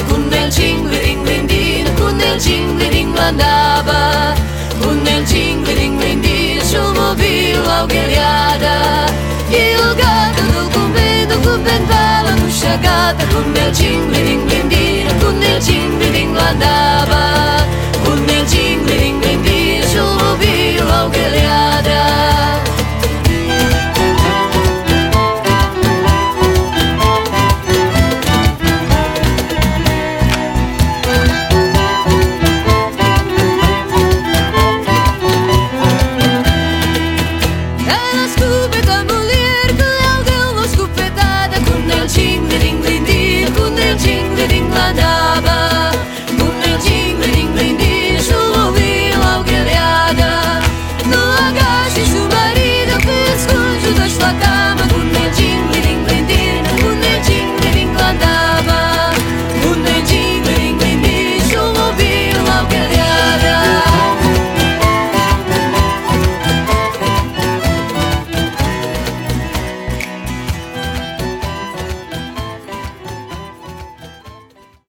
con nel cingling con nel cingling andava con nel cingling sciomovil augheriada il gatto del convento con ventala non sciagata con nel cingling